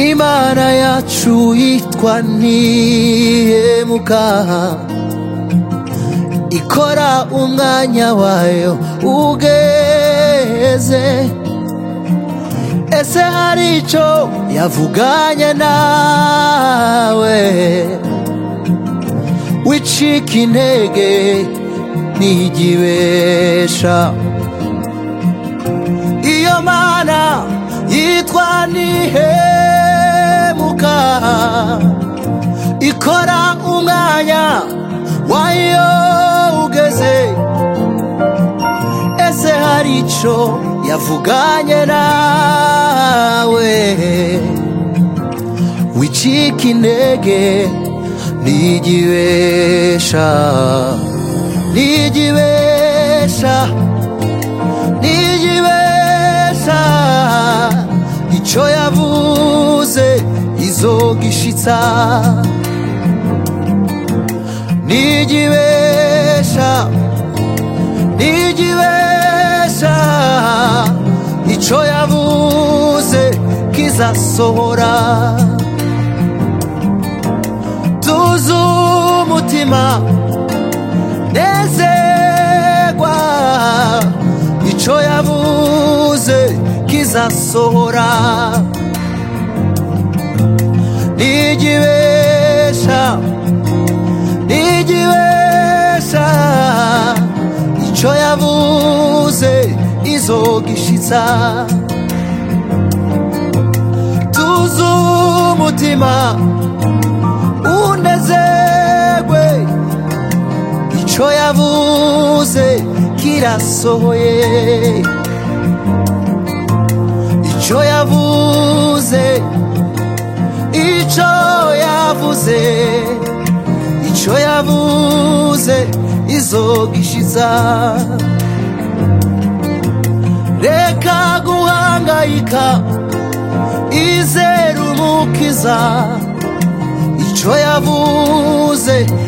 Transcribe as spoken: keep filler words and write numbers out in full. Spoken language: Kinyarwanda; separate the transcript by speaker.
Speaker 1: Imana yacu yitwa ntihemuka, ikora umwanya wayo ugeze. Ese hari icyo yavuganye nawe? Wicika intege ntigibesha. Iyo Mana yitwa ntihemuka, ikora umwanya wayo ugeze. Ese hari icyo yavuganye nawe? Wicika intege ntigibesha, ntigibesha, ntigibesha. Icyo yavuze izogishitsa, ntigibesha, ntigibesha. Icyo yavuze kizasohora. Tuza umutima, nezerwa. Icyo yavuze kizasohora. Ntigibesha, ntigibesha. Icyo yavuze izogishitsa. Tuza umutima, unezerwe. Icyo yavuze kirasohoye. Icyo yavuze, icyo yavuze, icyo yavuze izogishitsa. Reka guhangayika, izere Umukiza. Icyo yavuze